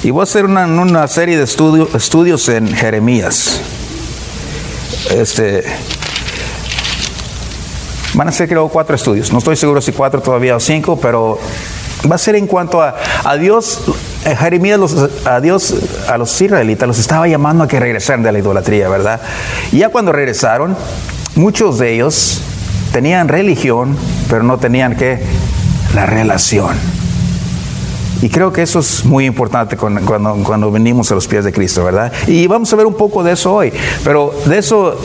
Y voy a hacer una serie de estudios en Jeremías. Van a ser creo 4 estudios. No estoy seguro si 4 todavía o 5, pero va a ser en cuanto a Dios. Jeremías a los israelitas los estaba llamando a que regresaran de la idolatría, ¿verdad? Y ya cuando regresaron, muchos de ellos tenían religión, pero no tenían la relación. Y creo que eso es muy importante cuando venimos a los pies de Cristo, ¿verdad? Y vamos a ver un poco de eso hoy. Pero de eso,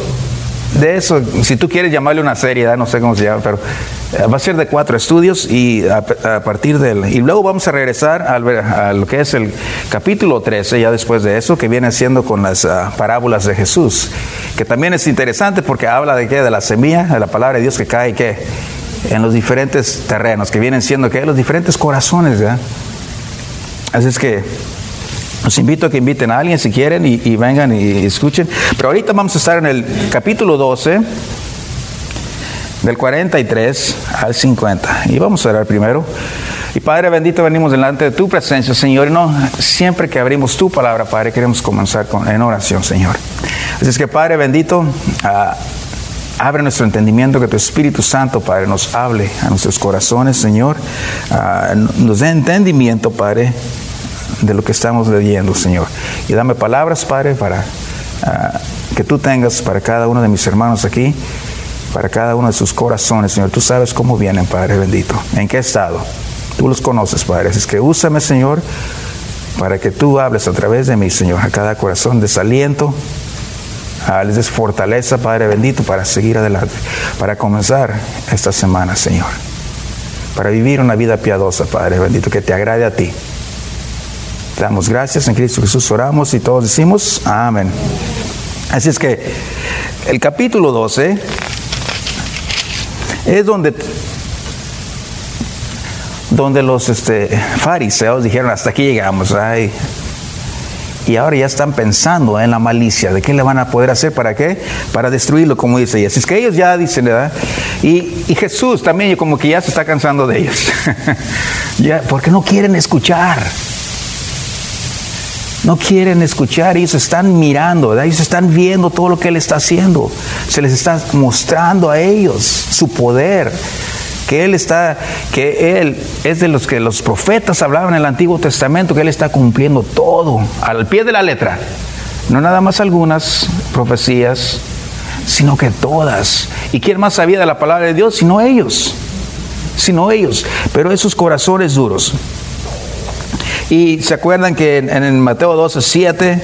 si tú quieres llamarle una serie, ¿verdad? No sé cómo se llama, pero va a ser de 4 estudios y a partir y luego vamos a regresar a lo que es el capítulo 13, ya después de eso, que viene siendo con las parábolas de Jesús, que también es interesante porque habla de la semilla, de la palabra de Dios que cae, en los diferentes terrenos, que vienen siendo, los diferentes corazones, ¿verdad? Así es que los invito a que inviten a alguien si quieren y vengan y escuchen. Pero ahorita vamos a estar en el capítulo 12, del 43 al 50. Y vamos a orar primero. Y Padre bendito, venimos delante de tu presencia, Señor. Y siempre que abrimos tu palabra, Padre, queremos comenzar en oración, Señor. Así es que, Padre bendito, abre nuestro entendimiento, que tu Espíritu Santo, Padre, nos hable a nuestros corazones, Señor. Nos dé entendimiento, Padre, de lo que estamos leyendo, Señor. Y dame palabras, Padre, para que tú tengas para cada uno de mis hermanos aquí, para cada uno de sus corazones, Señor. Tú sabes cómo vienen, Padre bendito, en qué estado. Tú los conoces, Padre. Así es que úsame, Señor, para que tú hables a través de mí, Señor, a cada corazón desaliento. Les des fortaleza, Padre bendito, para seguir adelante, para comenzar esta semana, Señor, para vivir una vida piadosa, Padre bendito, que te agrade a ti. Te damos gracias, en Cristo Jesús oramos y todos decimos amén. Así es que el capítulo 12 es donde los fariseos dijeron: hasta aquí llegamos, ay. Y ahora ya están pensando en la malicia, de qué le van a poder hacer, ¿para qué? Para destruirlo, como dice ella. Así es que ellos ya dicen, ¿verdad? Y Jesús también como que ya se está cansando de ellos. Ya, porque no quieren escuchar. No quieren escuchar, ellos están mirando, ¿verdad? Ellos están viendo todo lo que Él está haciendo. Se les está mostrando a ellos su poder. Que Él es de los que los profetas hablaban en el Antiguo Testamento, que Él está cumpliendo todo, al pie de la letra. No nada más algunas profecías, sino que todas. ¿Y quién más sabía de la palabra de Dios? Sino ellos. Pero esos corazones duros. Y se acuerdan que en Mateo 12:7,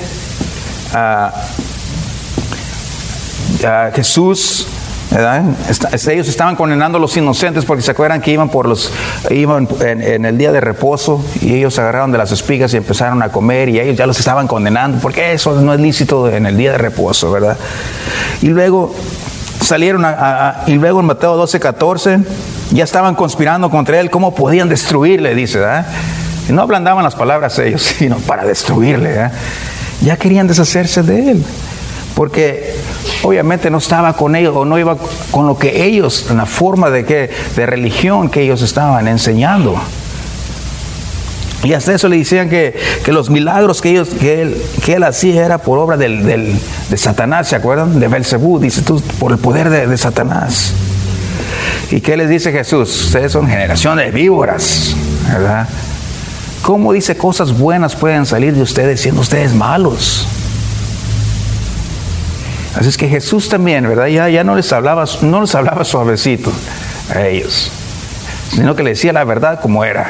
Jesús, ¿verdad? Ellos estaban condenando a los inocentes porque se acuerdan que iban en el día de reposo y ellos agarraron de las espigas y empezaron a comer y ellos ya los estaban condenando porque eso no es lícito en el día de reposo, ¿verdad? Y luego salieron y luego en Mateo 12:14 ya estaban conspirando contra Él, cómo podían destruirle, dice, ¿verdad? Y no ablandaban las palabras ellos, sino para destruirle, ¿verdad? Ya querían deshacerse de Él. Porque obviamente no estaba con ellos o no iba con lo que ellos, en la forma de religión que ellos estaban enseñando. Y hasta eso le decían que los milagros que él hacía era por obra de Satanás, ¿se acuerdan? De Belcebú, dice tú, por el poder de Satanás. ¿Y qué les dice Jesús? Ustedes son generación de víboras, ¿verdad? ¿Cómo dice cosas buenas pueden salir de ustedes siendo ustedes malos? Así es que Jesús también, ¿verdad? Ya no les hablaba suavecito a ellos, sino que les decía la verdad como era.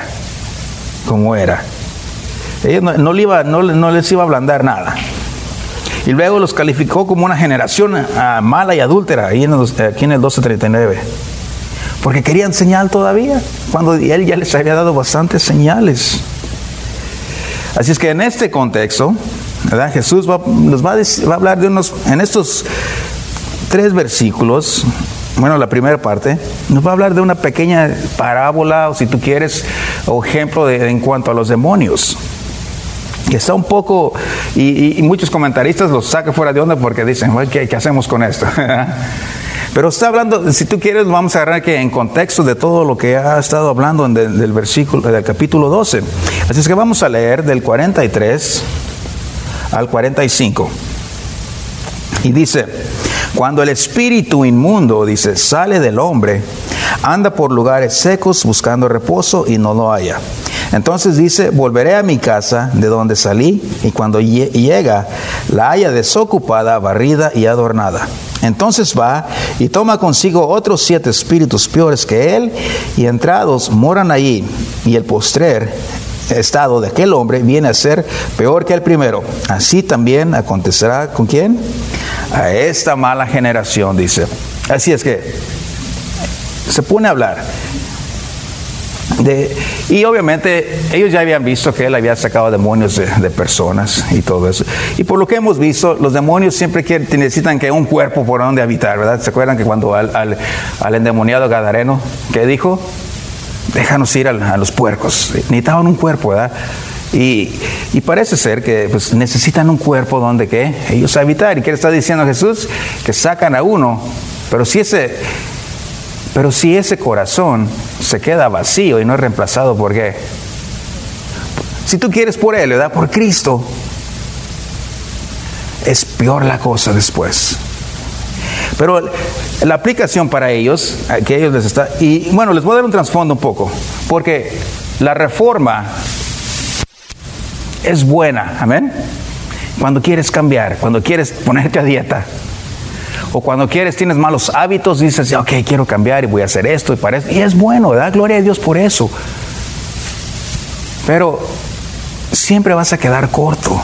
Ellos no les iba a ablandar nada. Y luego los calificó como una generación mala y adúltera, aquí en el 12:39. Porque querían señal todavía, cuando Él ya les había dado bastantes señales. Así es que en este contexto, ¿verdad? Jesús nos va a hablar en estos 3 versículos, bueno, la primera parte, nos va a hablar de una pequeña parábola, o si tú quieres, o ejemplo en cuanto a los demonios. Que está un poco, y muchos comentaristas los sacan fuera de onda porque dicen, ¿qué hacemos con esto? Pero está hablando, si tú quieres, vamos a agarrar que en contexto de todo lo que ha estado hablando del versículo, del capítulo 12. Así es que vamos a leer del 43 al 45. Y dice: cuando el espíritu inmundo, dice, sale del hombre, anda por lugares secos buscando reposo y no lo halla. Entonces dice: volveré a mi casa de donde salí, y cuando llega, la halla desocupada, barrida y adornada. Entonces va y toma consigo otros 7 espíritus peores que él, y entrados moran allí, y el postrer estado de aquel hombre viene a ser peor que el primero. Así también acontecerá ¿con quién? A esta mala generación, dice. Así es que se pone a hablar y obviamente ellos ya habían visto que él había sacado demonios de personas y todo eso. Y por lo que hemos visto, los demonios siempre necesitan que un cuerpo por donde habitar, ¿verdad? ¿Se acuerdan que cuando al endemoniado gadareno, ¿qué dijo? Déjanos ir a los puercos. Necesitaban un cuerpo, ¿verdad? Y parece ser que pues, necesitan un cuerpo donde ¿qué? Ellos habitar. ¿Y qué le está diciendo Jesús? Que sacan a uno, pero si ese corazón se queda vacío y no es reemplazado por ¿qué? Si tú quieres por Él, ¿verdad? Por Cristo, es peor la cosa después. Pero la aplicación para ellos, que ellos les está... Y bueno, les voy a dar un trasfondo un poco, porque la reforma es buena, amén. Cuando quieres cambiar, cuando quieres ponerte a dieta, o cuando tienes malos hábitos, dices, ok, quiero cambiar y voy a hacer esto y para eso. Y es bueno, ¿verdad? Gloria a Dios por eso. Pero siempre vas a quedar corto.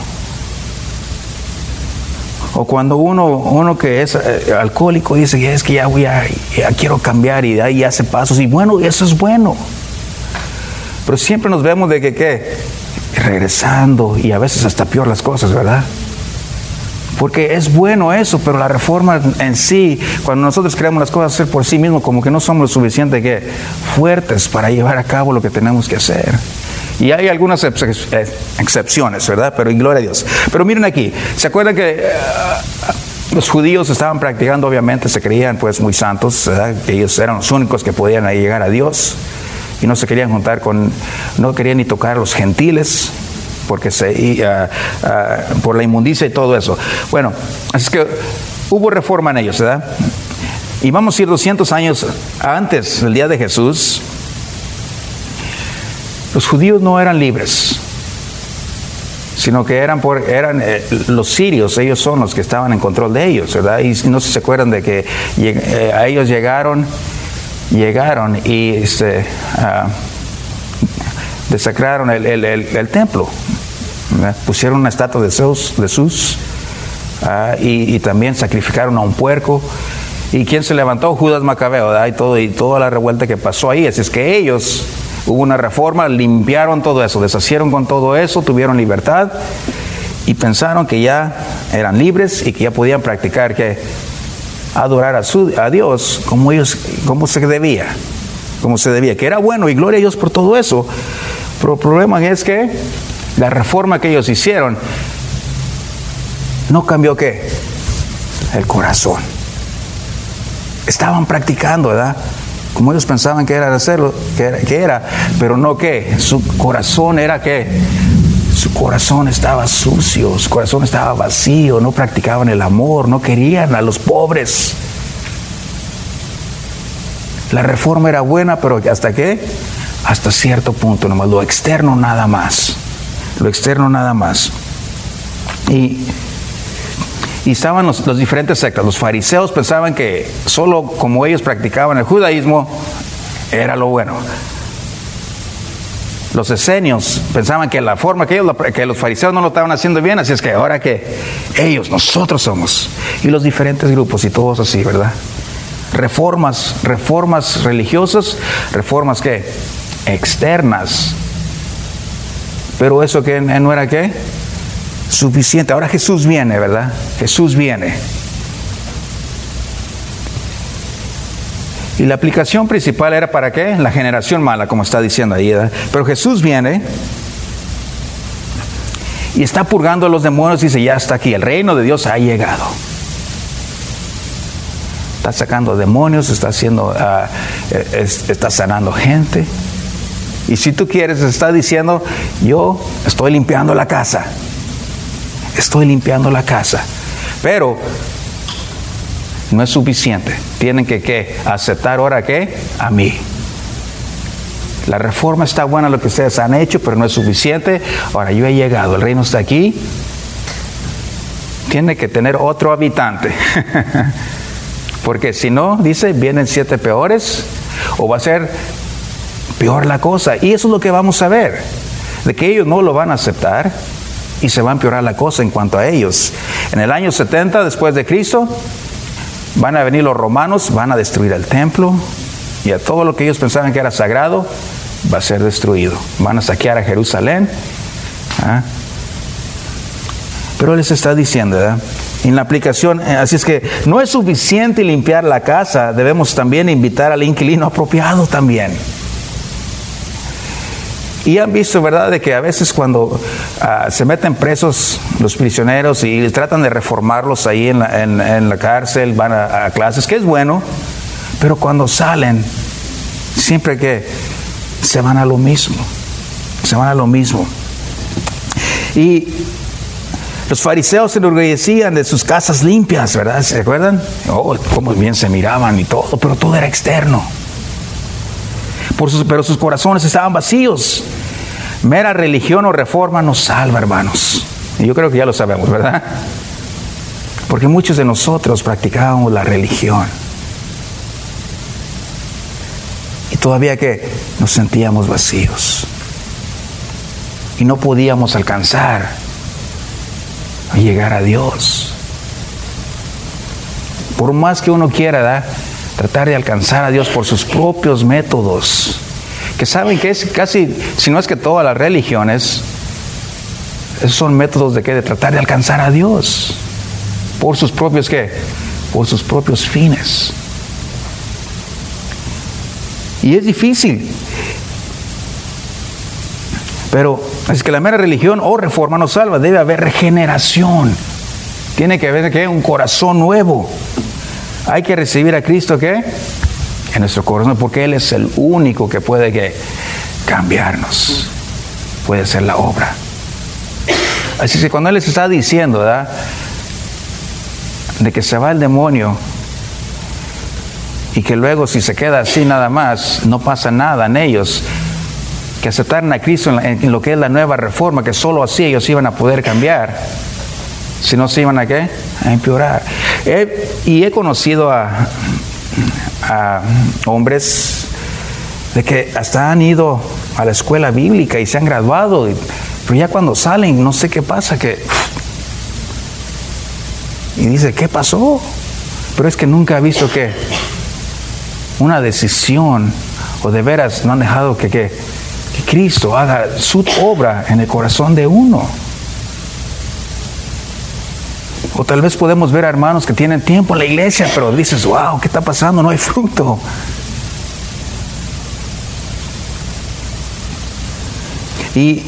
O cuando uno que es alcohólico dice, es que ya quiero cambiar y ahí hace pasos. Y bueno, eso es bueno. Pero siempre nos vemos de que regresando y a veces hasta peor las cosas, ¿verdad? Porque es bueno eso, pero la reforma en sí, cuando nosotros queremos las cosas hacer por sí mismos, como que no somos lo suficiente fuertes para llevar a cabo lo que tenemos que hacer. Y hay algunas excepciones, ¿verdad? Pero y gloria a Dios. Pero miren aquí, ¿se acuerdan que los judíos estaban practicando, obviamente, se creían pues muy santos, ¿verdad? Que ellos eran los únicos que podían llegar a Dios y no se querían juntar no querían ni tocar a los gentiles, porque por la inmundicia y todo eso. Bueno, así es que hubo reforma en ellos, ¿verdad? Y vamos a ir 200 años antes del día de Jesús. Los judíos no eran libres, sino que eran los sirios. Ellos son los que estaban en control de ellos, ¿verdad? Y no se acuerdan de que a ellos llegaron y desacraron el templo, ¿verdad? Pusieron una estatua de Zeus y también sacrificaron a un puerco. ¿Y quién se levantó? Judas Macabeo, ¿verdad? Y toda la revuelta que pasó ahí. Así es que ellos, hubo una reforma, limpiaron todo eso, deshacieron con todo eso, tuvieron libertad y pensaron que ya eran libres y que ya podían practicar adorar a Dios como se debía, que era bueno, y gloria a Dios por todo eso. Pero el problema es que la reforma que ellos hicieron no cambió el corazón. Estaban practicando, ¿verdad? Como ellos pensaban que era hacerlo, que era, pero no su corazón era su corazón estaba sucio, su corazón estaba vacío, no practicaban el amor, no querían a los pobres. La reforma era buena, pero ¿hasta qué? Hasta cierto punto nomás, lo externo nada más. Y estaban los diferentes sectas. Los fariseos pensaban que solo como ellos practicaban el judaísmo era lo bueno. Los esenios pensaban que la forma que los fariseos no lo estaban haciendo bien, así es que ahora nosotros somos. Y los diferentes grupos y todos así, ¿verdad? Reformas religiosas, reformas externas. Pero eso que no era suficiente. Ahora Jesús viene, ¿verdad? Jesús viene. Y la aplicación principal era para la generación mala, como está diciendo ahí, ¿verdad? Pero Jesús viene y está purgando a los demonios y dice, ya está aquí, el reino de Dios ha llegado. está sacando demonios, está sanando gente. Y si tú quieres, está diciendo, yo estoy limpiando la casa. Estoy limpiando la casa. Pero no es suficiente. Tienen que aceptar ahora ¿qué? A mí. La reforma está buena lo que ustedes han hecho, pero no es suficiente. Ahora yo he llegado, el reino está aquí. Tiene que tener otro habitante. Porque si no, dice, vienen 7 peores, o va a ser peor la cosa. Y eso es lo que vamos a ver, de que ellos no lo van a aceptar y se va a empeorar la cosa en cuanto a ellos. En el año 70 después de Cristo van a venir los romanos, van a destruir el templo y a todo lo que ellos pensaban que era sagrado va a ser destruido. Van a saquear a Jerusalén. Pero les está diciendo, ¿verdad? En la aplicación, así es que no es suficiente limpiar la casa, debemos también invitar al inquilino apropiado también. Y han visto, ¿verdad?, de que a veces cuando se meten presos los prisioneros y tratan de reformarlos ahí en la cárcel, van a clases, que es bueno, pero cuando salen, siempre que se van a lo mismo. Y los fariseos se enorgullecían de sus casas limpias, ¿verdad? ¿Se acuerdan? Oh, cómo bien se miraban y todo, pero todo era externo. Pero sus corazones estaban vacíos. Mera religión o reforma nos salva, hermanos. Y yo creo que ya lo sabemos, ¿verdad? Porque muchos de nosotros practicábamos la religión. Y todavía que nos sentíamos vacíos. Y no podíamos alcanzar a llegar a Dios. Por más que uno quiera, ¿verdad?, tratar de alcanzar a Dios por sus propios métodos, que saben que es casi, si no es que todas las religiones, esos son métodos de ¿qué? De tratar de alcanzar a Dios por sus propios ¿qué? Por sus propios fines. Y es difícil. Pero es que la mera religión o reforma no salva. Debe haber regeneración. Tiene que haber ¿qué? Un corazón nuevo. Hay que recibir a Cristo ¿qué? En nuestro corazón, porque Él es el único que puede ¿qué? Cambiarnos. Puede hacer la obra. Así que cuando Él les está diciendo, ¿verdad?, de que se va el demonio y que luego si se queda así nada más, no pasa nada en ellos, que aceptaran a Cristo en lo que es la nueva reforma, que solo así ellos iban a poder cambiar. Si no se iban a ¿qué? A empeorar. He conocido a hombres de que hasta han ido a la escuela bíblica y se han graduado, pero ya cuando salen no sé qué pasa, y dice, ¿qué pasó? Pero es que nunca ha visto que una decisión, o de veras no han dejado que Cristo haga su obra en el corazón de uno. O tal vez podemos ver a hermanos que tienen tiempo en la iglesia, pero dices, wow, ¿qué está pasando? No hay fruto. Y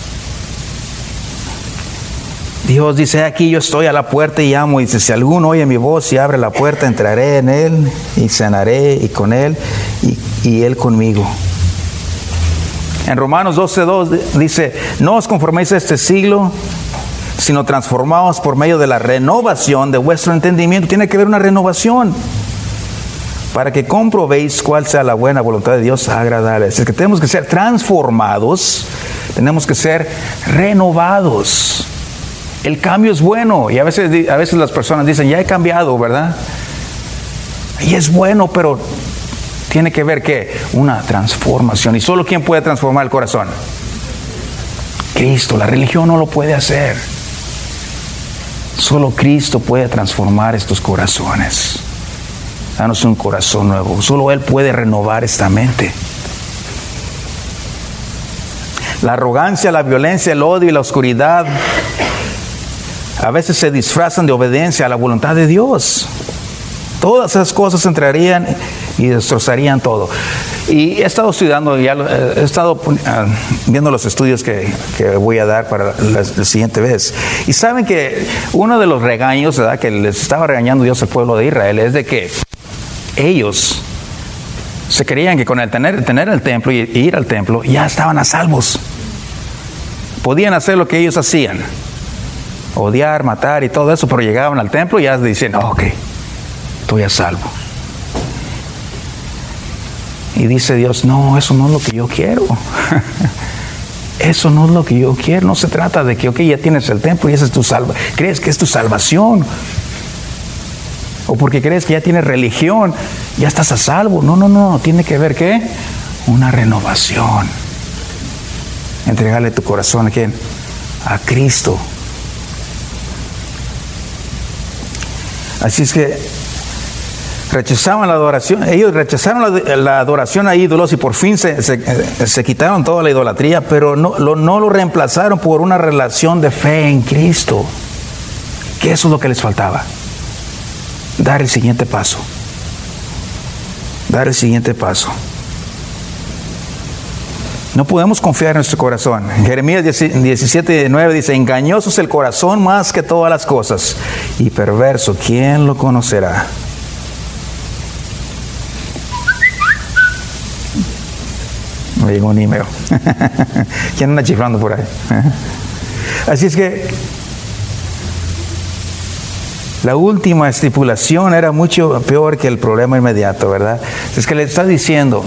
Dios dice, aquí yo estoy a la puerta y llamo. Y dice, si alguno oye mi voz y abre la puerta, entraré en él y cenaré y con él y él conmigo. En Romanos 12:2 dice, no os conforméis a este siglo, sino transformados por medio de la renovación de vuestro entendimiento. Tiene que haber una renovación para que comprobéis cuál sea la buena voluntad de Dios agradable. Es que tenemos que ser transformados, tenemos que ser renovados. El cambio es bueno y a veces las personas dicen, ya he cambiado, ¿verdad? Y es bueno, pero tiene que ver ¿qué? Una transformación. ¿Y solo quién puede transformar el corazón? Cristo. La religión no lo puede hacer. Solo Cristo puede transformar estos corazones. Danos un corazón nuevo. Solo Él puede renovar esta mente. La arrogancia, la violencia, el odio y la oscuridad a veces se disfrazan de obediencia a la voluntad de Dios. Todas esas cosas entrarían y destrozarían todo. Y he estado estudiando, he estado viendo los estudios que voy a dar para la siguiente vez. Y saben que uno de los regaños, ¿verdad?, que les estaba regañando Dios al pueblo de Israel es de que ellos se creían que con el tener el templo y ir al templo ya estaban a salvos. Podían hacer lo que ellos hacían, odiar, matar y todo eso, pero llegaban al templo y ya decían, ok, estoy a salvo. Y dice Dios, no, eso no es lo que yo quiero. Eso no es lo que yo quiero. No se trata de que, ok, ya tienes el templo y esa es tu salvación. ¿Crees que es tu salvación? O porque crees que ya tienes religión, ya estás a salvo. No. Tiene que ver, ¿qué? Una renovación. Entregarle tu corazón, ¿a quién? A Cristo. Así es que rechazaban la adoración. Ellos rechazaron la adoración a ídolos y por fin se quitaron toda la idolatría, pero no lo reemplazaron por una relación de fe en Cristo. Que eso es lo que les faltaba. Dar el siguiente paso. Dar el siguiente paso. No podemos confiar en nuestro corazón. Jeremías 17:9 dice, engañoso es el corazón más que todas las cosas, y perverso, ¿quién lo conocerá? Me llegó un email. ¿Quién anda chiflando por ahí? Así es que la última estipulación era mucho peor que el problema inmediato, ¿verdad? Es que le está diciendo,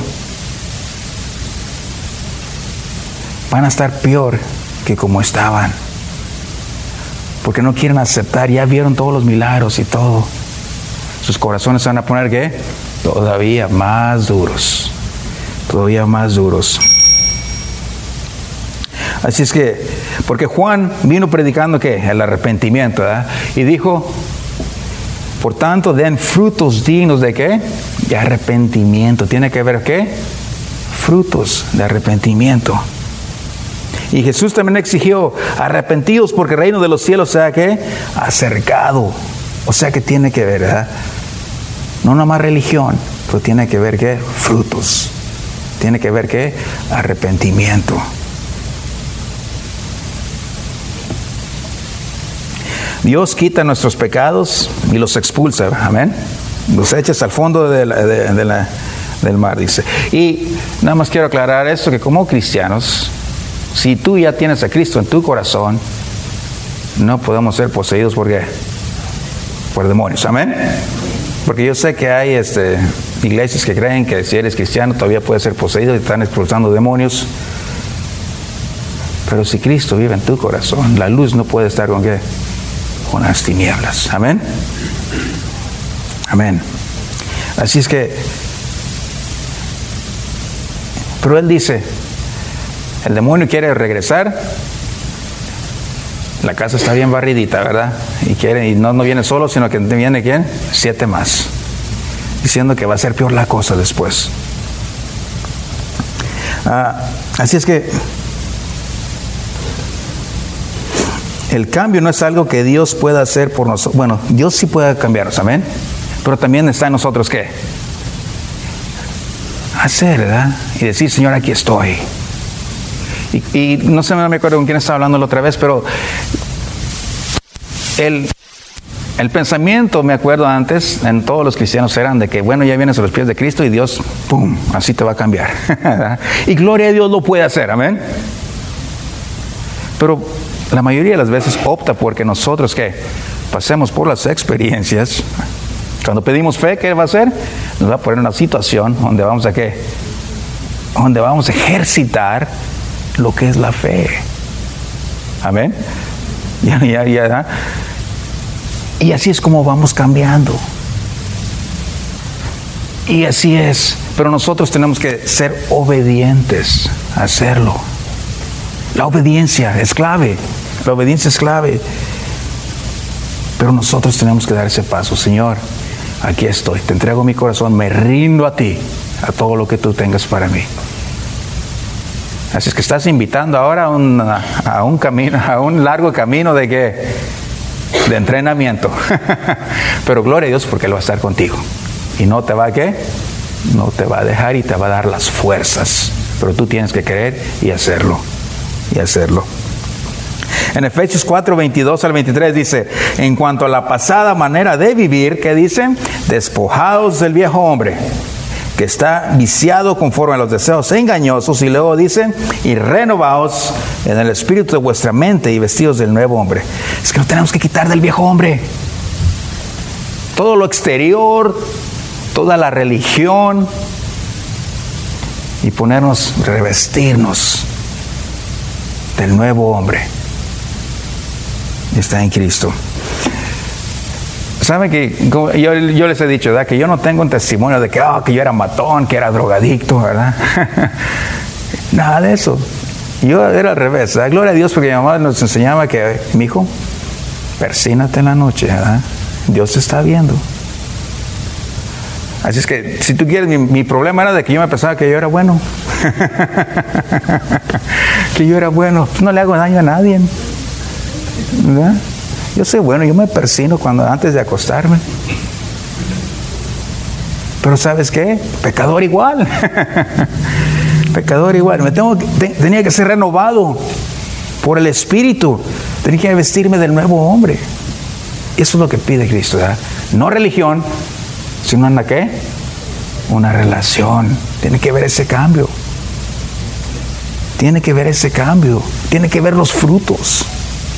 van a estar peor que como estaban. Porque no quieren aceptar, ya vieron todos los milagros y todo. Sus corazones se van a poner, ¿qué? Todavía más duros. Todavía más duros. Así es que, porque Juan vino predicando, ¿qué? El arrepentimiento, ¿verdad? Y dijo, por tanto, den frutos dignos de ¿qué? De arrepentimiento. Tiene que ver, ¿qué? Frutos de arrepentimiento. Y Jesús también exigió, arrepentidos porque el reino de los cielos sea ¿qué? Acercado. O sea que tiene que ver, ¿verdad? No nada más religión, pero tiene que ver ¿qué? Frutos. Tiene que ver ¿qué? Arrepentimiento. Dios quita nuestros pecados y los expulsa, amén. Los echas al fondo del mar, dice. Y nada más quiero aclarar esto, que como cristianos, si tú ya tienes a Cristo en tu corazón, no podemos ser poseídos por demonios, amén. Porque yo sé que hay iglesias que creen que si eres cristiano todavía puedes ser poseído y están expulsando demonios. Pero si Cristo vive en tu corazón, la luz no puede estar con ¿qué? Con las tinieblas, amén. Amén. Así es que, pero él dice, el demonio quiere regresar. La casa está bien barridita, ¿verdad? Y no viene solo, sino que viene ¿quién? 7 más. Diciendo que va a ser peor la cosa después. Así es que el cambio no es algo que Dios pueda hacer por nosotros. Bueno, Dios sí puede cambiarnos, amén. Pero también está en nosotros ¿qué? Hacer, ¿verdad? Y decir, Señor, aquí estoy. Y no sé, no me acuerdo con quién estaba hablando la otra vez, pero el pensamiento, me acuerdo antes, en todos los cristianos eran de que, bueno, ya vienes a los pies de Cristo y Dios, ¡pum!, así te va a cambiar. Y gloria a Dios lo puede hacer, amén. Pero la mayoría de las veces opta porque nosotros, ¿qué? Pasemos por las experiencias. Cuando pedimos fe, ¿qué va a hacer? Nos va a poner en una situación donde vamos a ¿qué? Donde vamos a ejercitar lo que es la fe. Amén. Ya. Y así es como vamos cambiando. Y así es. Pero nosotros tenemos que ser obedientes a hacerlo. La obediencia es clave. La obediencia es clave. Pero nosotros tenemos que dar ese paso. Señor, aquí estoy. Te entrego mi corazón. Me rindo a ti. A todo lo que tú tengas para mí. Así es que estás invitando ahora a un camino, a un largo camino de entrenamiento. Pero gloria a Dios porque Él va a estar contigo. Y no te va a no te va a dejar y te va a dar las fuerzas. Pero tú tienes que querer y hacerlo. En Efesios 4, 22 al 23 dice, en cuanto a la pasada manera de vivir, ¿qué dice? despojados del viejo hombre, que está viciado conforme a los deseos engañosos, y luego dice, y renovaos en el espíritu de vuestra mente y vestidos del nuevo hombre. Es que nos tenemos que quitar del viejo hombre. Todo lo exterior, toda la religión, y revestirnos del nuevo hombre. Está en Cristo. ¿Saben que yo les he dicho, ¿verdad?, que yo no tengo un testimonio de que yo era matón, que era drogadicto, ¿verdad? Nada de eso. Yo era al revés, ¿verdad? Gloria a Dios, porque mi mamá nos enseñaba que, mijo, persínate en la noche, ¿verdad? Dios te está viendo. Así es que, si tú quieres, mi problema era de que yo me pensaba que yo era bueno. Que yo era bueno. No le hago daño a nadie, ¿verdad? Yo soy bueno, yo me persino antes de acostarme. Pero ¿sabes qué? Pecador igual. Pecador igual. Tenía que ser renovado por el Espíritu. Tenía que vestirme del nuevo hombre. Eso es lo que pide Cristo, ¿verdad? No religión, sino ¿en la qué? Una relación. Tiene que ver ese cambio. Tiene que ver ese cambio. Tiene que ver los frutos.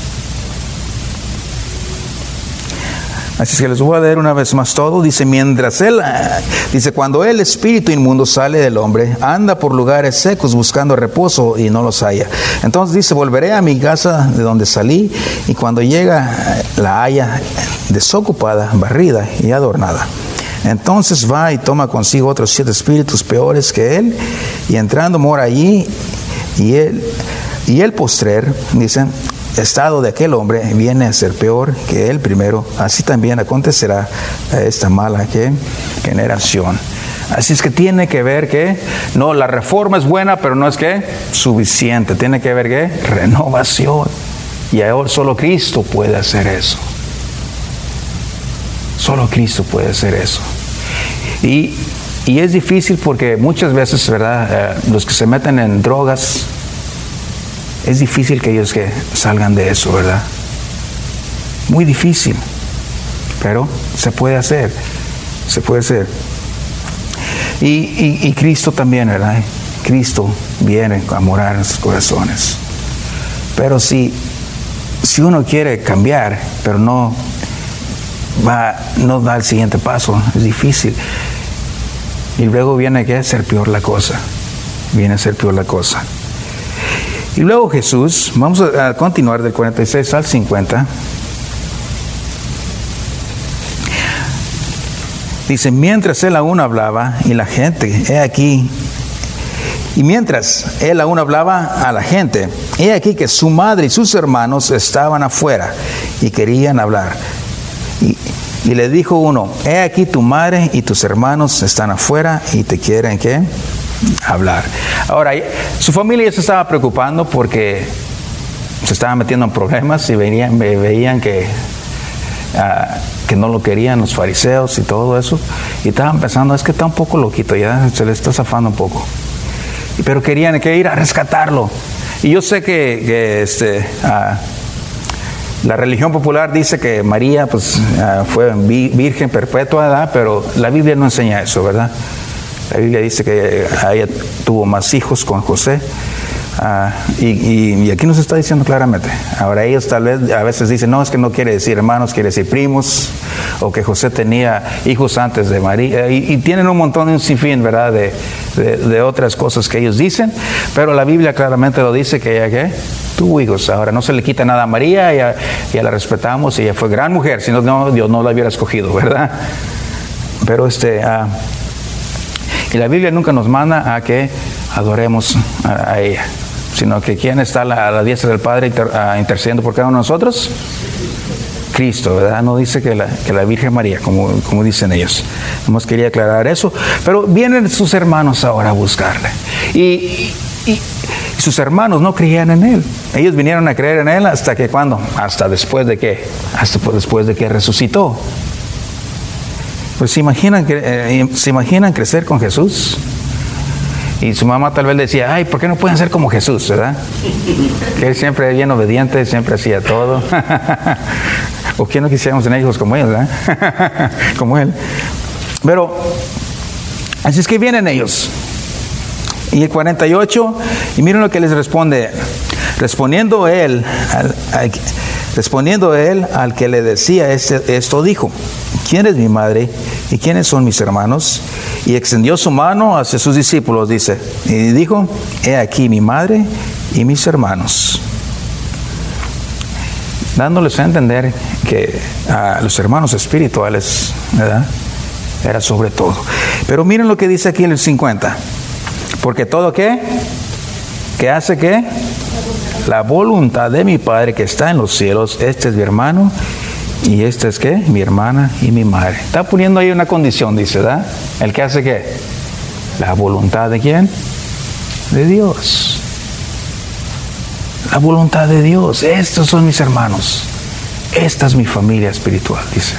Así es que les voy a leer una vez más todo. Dice, cuando el espíritu inmundo sale del hombre, anda por lugares secos buscando reposo y no los halla. Entonces dice, volveré a mi casa de donde salí, y cuando llega la halla desocupada, barrida y adornada. Entonces va y toma consigo otros 7 espíritus peores que él, y entrando mora allí, y el postrer, dice, estado de aquel hombre viene a ser peor que el primero. Así también acontecerá a esta mala generación. Así es que tiene que ver que no, la reforma es buena, pero no es que suficiente. Tiene que ver que renovación. Y ahora solo Cristo puede hacer eso. Solo Cristo puede hacer eso. Y es difícil porque muchas veces, ¿verdad? Los que se meten en drogas, es difícil que ellos salgan de eso, ¿verdad? Muy difícil. Pero se puede hacer. Se puede hacer. Y Cristo también, ¿verdad? Cristo viene a morar en sus corazones. Pero si uno quiere cambiar, pero no da el siguiente paso, es difícil. Y luego viene a ser peor la cosa. Viene a ser peor la cosa. Y luego Jesús, vamos a continuar del 46 al 50. Dice, mientras él aún hablaba, y la gente, mientras él aún hablaba a la gente, he aquí que su madre y sus hermanos estaban afuera y querían hablar. Y le dijo uno, he aquí tu madre y tus hermanos están afuera y te quieren hablar. Ahora, su familia se estaba preocupando porque se estaba metiendo en problemas y veían que no lo querían los fariseos y todo eso, y estaban pensando, es que está un poco loquito, ya se le está zafando un poco, pero querían ir a rescatarlo. Y yo sé que la religión popular dice que María fue virgen perpetua, ¿verdad? Pero la Biblia no enseña eso, ¿verdad? La Biblia dice que ella tuvo más hijos con José. Y aquí nos está diciendo claramente. Ahora ellos tal vez a veces dicen, no, es que no quiere decir hermanos, quiere decir primos, o que José tenía hijos antes de María, y tienen un montón, un sinfín, ¿verdad?, de otras cosas que ellos dicen, pero la Biblia claramente lo dice que ella tuvo hijos. Ahora no se le quita nada a María, ya la respetamos, ella fue gran mujer, si no, Dios no la hubiera escogido, ¿verdad? Pero y la Biblia nunca nos manda a que adoremos a ella, sino que ¿quién está a la diestra del Padre intercediendo por cada uno de nosotros? Cristo, ¿verdad? No dice que la Virgen María, como dicen ellos. Nomás quería aclarar eso. Pero vienen sus hermanos ahora a buscarle. Y sus hermanos no creían en él. Ellos vinieron a creer en él hasta que, ¿cuándo? Hasta después de qué? Hasta después de que resucitó. Pues se imaginan crecer con Jesús. Y su mamá tal vez decía, ay, ¿por qué no pueden ser como Jesús, verdad? Que él siempre bien obediente, siempre hacía todo. O quién no quisiéramos tener hijos como él, ¿verdad? Como él. Pero, así es que vienen ellos. Y el 48, y miren lo que les responde. Respondiendo él al que le decía esto, dijo: ¿quién es mi madre y quiénes son mis hermanos? Y extendió su mano hacia sus discípulos, dice, y dijo: he aquí mi madre y mis hermanos. Dándoles a entender que a los hermanos espirituales, ¿verdad?, era sobre todo. Pero miren lo que dice aquí en el 50. Porque todo ¿qué? ¿Qué hace qué? La voluntad de mi Padre que está en los cielos. Este es mi hermano y este es ¿qué? Mi hermana y mi madre. Está poniendo ahí una condición, dice, ¿verdad? ¿El que hace qué? La voluntad de ¿quién? De Dios. La voluntad de Dios. Estos son mis hermanos. Esta es mi familia espiritual, dice.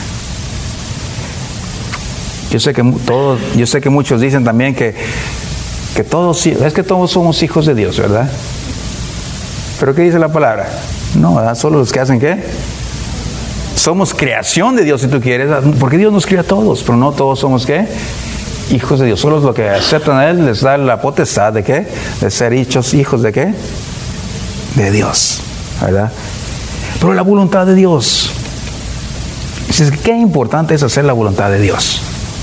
Yo sé que muchos dicen también que todos somos hijos de Dios, ¿verdad? ¿Pero qué dice la palabra? No, ¿verdad? Solo los que hacen ¿qué? Somos creación de Dios, si tú quieres, porque Dios nos crea a todos, pero no todos somos ¿qué? Hijos de Dios. Solo los que aceptan a Él les da la potestad de ¿qué? De ser hechos hijos de ¿qué? De Dios, ¿verdad? Pero la voluntad de Dios. ¿Qué importante es hacer la voluntad de Dios?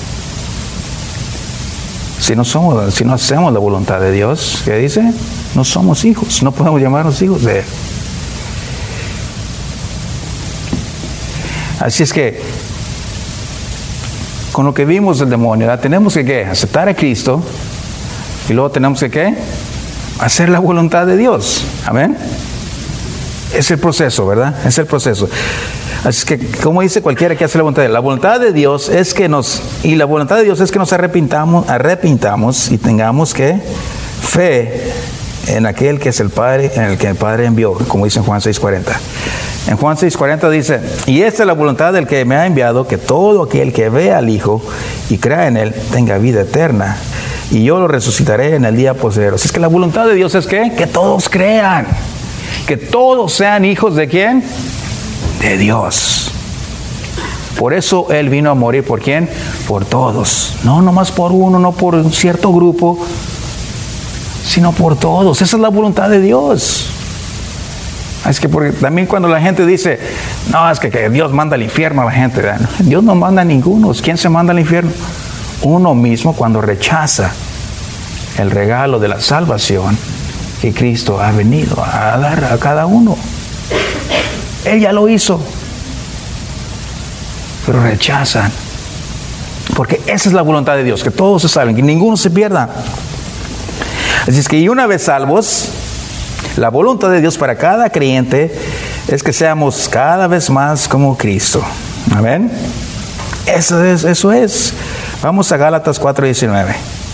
Si no hacemos la voluntad de Dios, ¿qué dice? No somos hijos, no podemos llamarnos hijos de Él. Así es que, con lo que vimos del demonio, ¿verdad?, tenemos que ¿qué? Aceptar a Cristo, y luego tenemos que ¿qué? Hacer la voluntad de Dios. Amén. Es el proceso, ¿verdad? Es el proceso. Así es que, como dice cualquiera que hace la voluntad de Dios, la voluntad de Dios es que nos arrepintamos y tengamos que fe en aquel que es el Padre, en el que el Padre envió, como dice en Juan 6:40. En Juan 6:40 dice: y esta es la voluntad del que me ha enviado, que todo aquel que vea al Hijo y crea en Él tenga vida eterna, y yo lo resucitaré en el día postrero. Así es que la voluntad de Dios es ¿qué? Que todos crean, que todos sean hijos de ¿quién? De Dios. Por eso Él vino a morir. ¿Por quién? Por todos. No nomás por uno, no por un cierto grupo, sino por todos. Esa es la voluntad de Dios. Es que porque también cuando la gente dice, no, es que Dios manda al infierno a la gente, ¿verdad? Dios no manda a ninguno. ¿Quién se manda al infierno? Uno mismo, cuando rechaza el regalo de la salvación que Cristo ha venido a dar a cada uno. Él ya lo hizo, pero rechazan, porque esa es la voluntad de Dios, que todos se salven, que ninguno se pierda. Así es que, y una vez salvos, la voluntad de Dios para cada creyente es que seamos cada vez más como Cristo. Amén. Eso es. Vamos a Gálatas 4:19.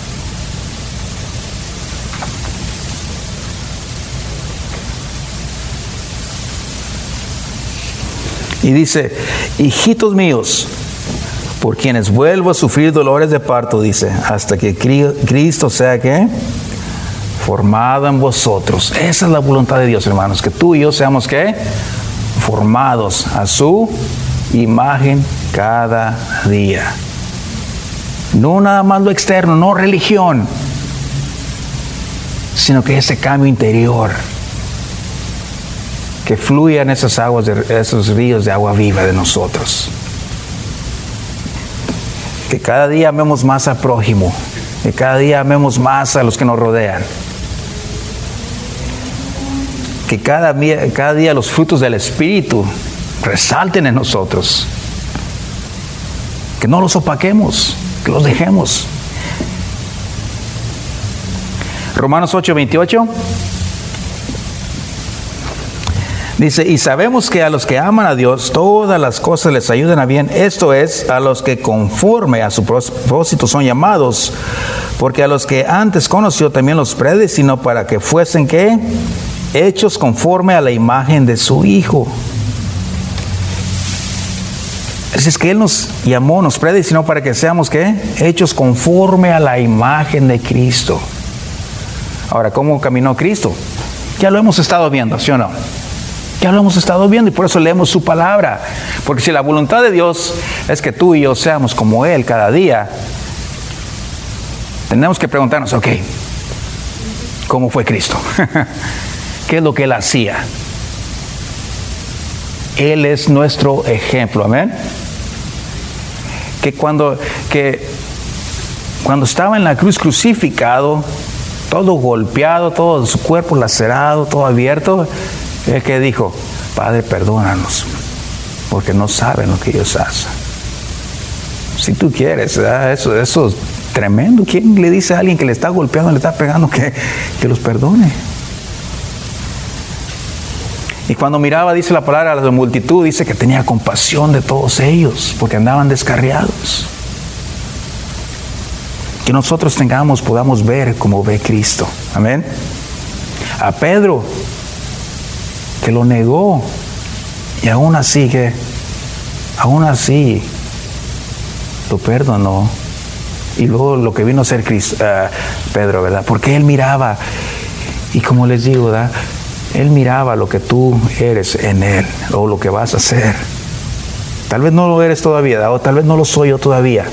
Y dice: hijitos míos, por quienes vuelvo a sufrir dolores de parto, dice, hasta que Cristo sea ¿qué? Formado en vosotros. Esa es la voluntad de Dios, hermanos, que tú y yo seamos ¿qué? Formados a su imagen cada día. No nada más lo externo, no religión, sino que ese cambio interior, que fluyan esas aguas, esos ríos de agua viva de nosotros. Que cada día amemos más al prójimo, que cada día amemos más a los que nos rodean. Que cada día los frutos del Espíritu resalten en nosotros. Que no los opaquemos, que los dejemos. Romanos 8:28 dice: y sabemos que a los que aman a Dios todas las cosas les ayudan a bien, esto es, a los que conforme a su propósito son llamados, porque a los que antes conoció también los predestinó para que fuesen ¿qué? Hechos conforme a la imagen de su Hijo. Es que Él nos llamó, nos predestinó para que seamos ¿qué? Hechos conforme a la imagen de Cristo. Ahora, ¿cómo caminó Cristo? Ya lo hemos estado viendo, ¿sí o no? Ya lo hemos estado viendo y por eso leemos su palabra. Porque si la voluntad de Dios es que tú y yo seamos como Él cada día, tenemos que preguntarnos, ok, ¿cómo fue Cristo? ¿Qué es lo que Él hacía? Él es nuestro ejemplo, amén. Que cuando estaba en la cruz crucificado, todo golpeado, todo su cuerpo lacerado, todo abierto, que dijo, Padre, perdónanos, porque no saben lo que ellos hacen. Si tú quieres, ¿verdad? Eso es tremendo. ¿Quién le dice a alguien que le está golpeando, le está pegando, que los perdone? Y cuando miraba, dice la palabra, a la multitud, dice que tenía compasión de todos ellos, porque andaban descarriados. Que nosotros podamos ver como ve Cristo. Amén. A Pedro, que lo negó, y aún así lo perdonó. Y luego lo que vino a ser Pedro, ¿verdad? Porque él miraba, y como les digo, ¿verdad? Él miraba lo que tú eres en Él, o lo que vas a hacer. Tal vez no lo eres todavía, ¿verdad? O tal vez no lo soy yo todavía.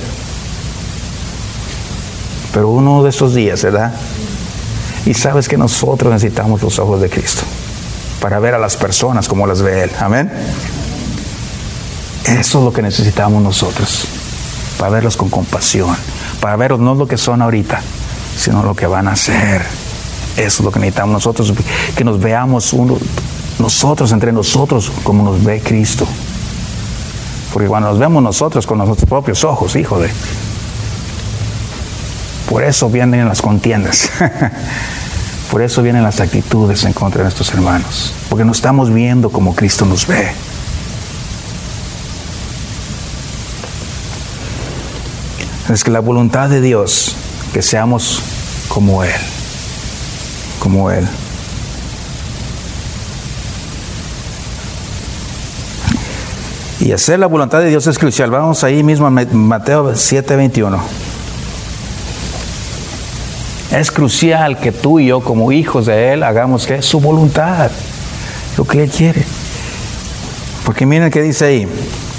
Pero uno de estos días, ¿verdad? Y sabes que nosotros necesitamos los ojos de Cristo para ver a las personas como las ve Él. Amén. Eso es lo que necesitamos nosotros, para verlos con compasión, para verlos no lo que son ahorita, sino lo que van a ser. Eso es lo que necesitamos nosotros, que nos veamos nosotros entre nosotros como nos ve Cristo. Porque cuando nos vemos nosotros con nuestros propios ojos, híjole, por eso vienen las contiendas. Por eso vienen las actitudes en contra de nuestros hermanos. Porque nos estamos viendo como Cristo nos ve. Es que la voluntad de Dios, que seamos como Él. Como Él. Y hacer la voluntad de Dios es crucial. Vamos ahí mismo a Mateo 7:21. Es crucial que tú y yo, como hijos de Él, hagamos que su voluntad, lo que Él quiere. Porque miren que dice ahí: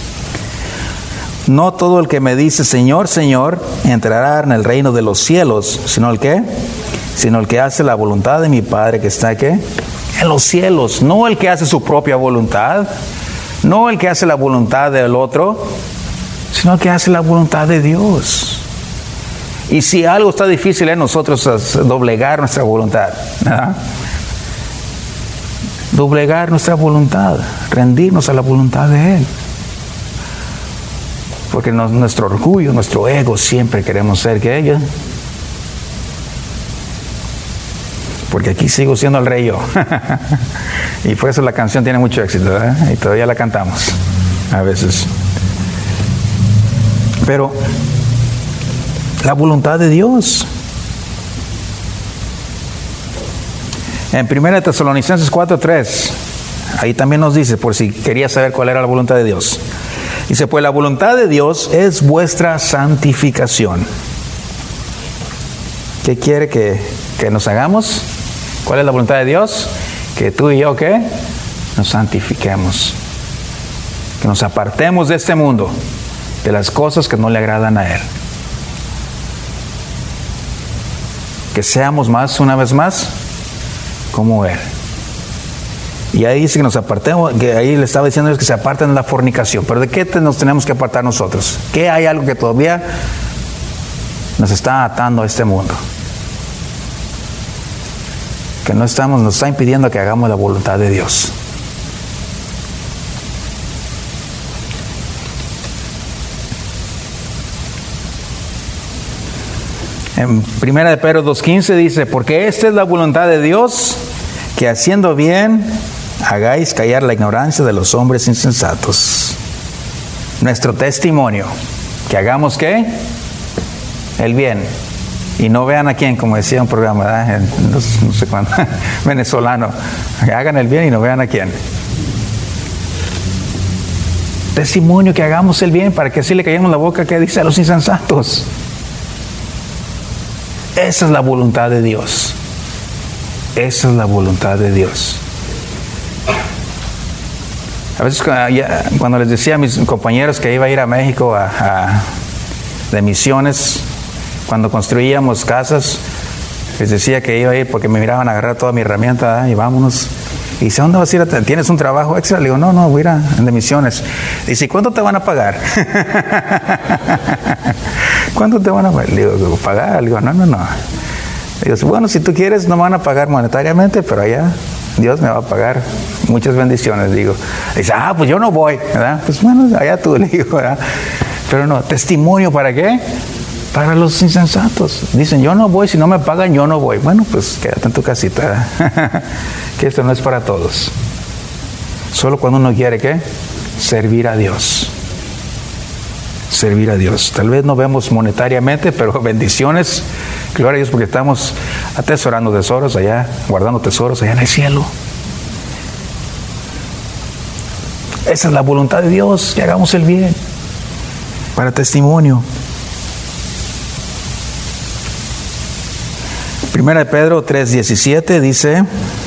no todo el que me dice Señor, Señor, entrará en el reino de los cielos, sino el que hace la voluntad de mi Padre que está ¿qué? En los cielos. No el que hace su propia voluntad, no el que hace la voluntad del otro, sino el que hace la voluntad de Dios. Y si algo está difícil en nosotros es doblegar nuestra voluntad, ¿verdad? Doblegar nuestra voluntad, rendirnos a la voluntad de Él. Porque nuestro orgullo, nuestro ego, siempre queremos ser que ella. Porque aquí sigo siendo el rey yo. Y por eso la canción tiene mucho éxito, ¿verdad? Y todavía la cantamos a veces. Pero la voluntad de Dios. En 1 Tesalonicenses 4:3, ahí también nos dice, por si quería saber cuál era la voluntad de Dios. Dice, pues la voluntad de Dios es vuestra santificación. ¿Qué quiere que nos hagamos? ¿Cuál es la voluntad de Dios? Que tú y yo, ¿qué? Nos santifiquemos. Que nos apartemos de este mundo, de las cosas que no le agradan a Él. Que seamos una vez más, como Él. Y ahí dice que nos apartemos, que ahí le estaba diciendo que se aparten de la fornicación. Pero ¿de qué nos tenemos que apartar nosotros? ¿Qué hay algo que todavía nos está atando a este mundo? Que nos está impidiendo que hagamos la voluntad de Dios. En 1 Pedro 2:15 dice, porque esta es la voluntad de Dios, que haciendo bien hagáis callar la ignorancia de los hombres insensatos. Nuestro testimonio, que hagamos ¿qué? El bien. Y no vean a quién, como decía un programa, ¿verdad? No sé cuándo, venezolano. Que hagan el bien y no vean a quién. Testimonio, que hagamos el bien para que así le callemos la boca que dice a los insensatos. Esa es la voluntad de Dios. Esa es la voluntad de Dios. A veces cuando les decía a mis compañeros que iba a ir a México de misiones, cuando construíamos casas, les decía que iba a ir porque me miraban a agarrar toda mi herramienta y vámonos. Y dice, ¿dónde vas a ir? ¿Tienes un trabajo extra? Le digo, no, voy a ir de misiones. Dice, ¿cuánto te van a pagar? ¿Cuánto te van a pagar? Le digo, ¿pagar? Le digo, no. Le digo, bueno, si tú quieres, no me van a pagar monetariamente, pero allá Dios me va a pagar muchas bendiciones. Digo, dice, pues yo no voy, ¿verdad? Pues bueno, allá tú, le digo, ¿verdad? Pero no, ¿testimonio para qué? Para los insensatos. Dicen, yo no voy, si no me pagan, yo no voy. Bueno, pues quédate en tu casita, ¿verdad? Que esto no es para todos. Solo cuando uno quiere, ¿qué? Servir a Dios. Servir a Dios. Tal vez no vemos monetariamente, pero bendiciones. Gloria a Dios, porque estamos atesorando tesoros allá, guardando tesoros allá en el cielo. Esa es la voluntad de Dios, que hagamos el bien. Para testimonio. 1 Pedro 3:17 dice,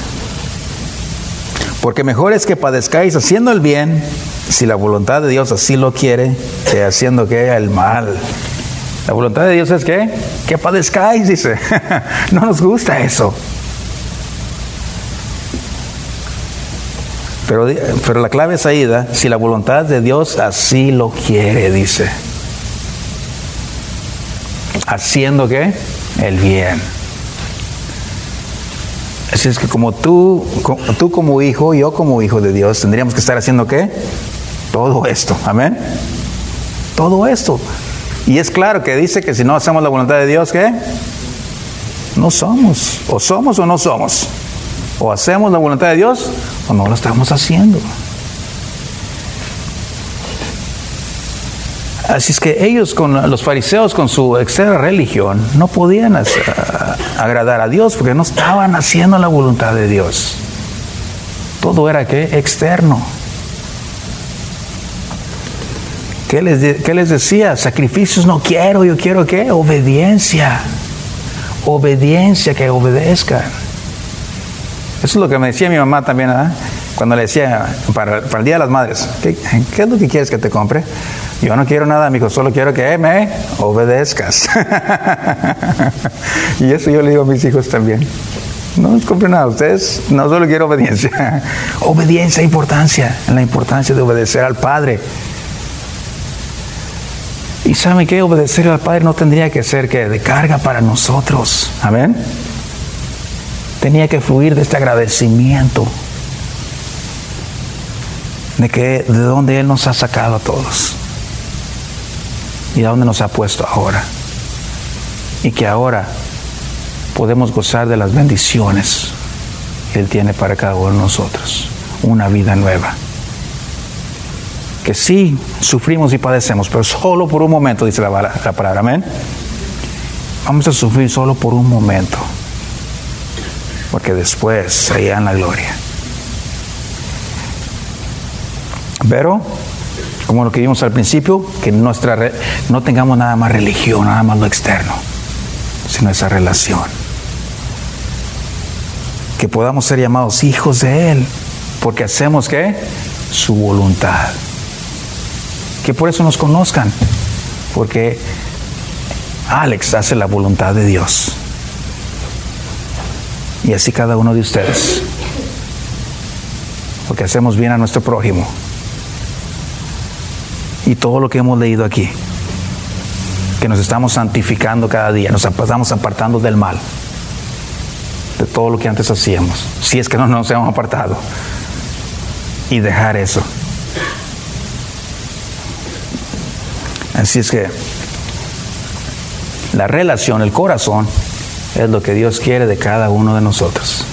porque mejor es que padezcáis haciendo el bien, si la voluntad de Dios así lo quiere, que haciendo que el mal. La voluntad de Dios es que padezcáis, dice. No nos gusta eso. Pero la clave es ahí, ¿da? Si la voluntad de Dios así lo quiere, dice. Haciendo ¿qué? El bien. Así es que como tú como hijo, yo como hijo de Dios, tendríamos que estar haciendo ¿qué? Todo esto. Amén. Todo esto. Y es claro que dice que si no hacemos la voluntad de Dios, ¿qué? No somos. O somos o no somos. O hacemos la voluntad de Dios o no lo estamos haciendo. Así es que ellos, los fariseos, con su externa religión, no podían agradar a Dios porque no estaban haciendo la voluntad de Dios. Todo era ¿qué? Externo. ¿Qué les decía? Sacrificios no quiero, yo quiero ¿qué? Obediencia. Obediencia, que obedezcan. Eso es lo que me decía mi mamá también, ¿verdad? Cuando le decía, para el Día de las Madres, ¿qué es lo que quieres que te compre? Yo no quiero nada, mijo, solo quiero que me obedezcas. Y eso yo le digo a mis hijos también. No les compre nada a ustedes, no solo quiero obediencia. Obediencia, importancia, en la importancia de obedecer al Padre. Y ¿saben qué? Obedecer al Padre no tendría que ser que de carga para nosotros. Amén. Tenía que fluir de este agradecimiento de dónde Él nos ha sacado a todos y de dónde nos ha puesto ahora, y que ahora podemos gozar de las bendiciones que Él tiene para cada uno de nosotros, una vida nueva. Que sí sufrimos y padecemos, pero solo por un momento, dice la palabra, amén. Vamos a sufrir solo por un momento, porque después allá en la gloria. Pero, como lo que vimos al principio, que no tengamos nada más religión, nada más lo externo, sino esa relación. Que podamos ser llamados hijos de Él, porque hacemos ¿qué? Su voluntad. Que por eso nos conozcan, porque Alex hace la voluntad de Dios. Y así cada uno de ustedes, porque hacemos bien a nuestro prójimo. Y todo lo que hemos leído aquí, que nos estamos santificando cada día, nos estamos apartando del mal, de todo lo que antes hacíamos, si es que no nos hemos apartado, y dejar eso. Así es que la relación, el corazón, es lo que Dios quiere de cada uno de nosotros.